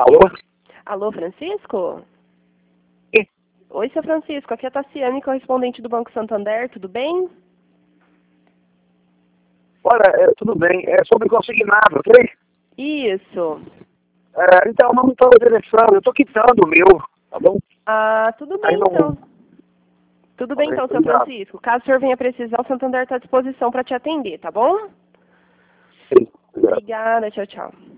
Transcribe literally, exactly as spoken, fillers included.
Alô? Alô, Francisco? Sim. Oi, seu Francisco. Aqui é a Tassiane, correspondente do Banco Santander. Tudo bem? Olha, é, tudo bem. É sobre consignado, ok? Isso. É, então, não estou interessando. Eu estou quitando o meu, tá bom? Ah, tudo bem, Aí não... então. Tudo bem, Ok, então, seu obrigado. Francisco. Caso o senhor venha precisar, o Santander está à disposição para te atender, tá bom? Sim, obrigado. Obrigada. Tchau, tchau.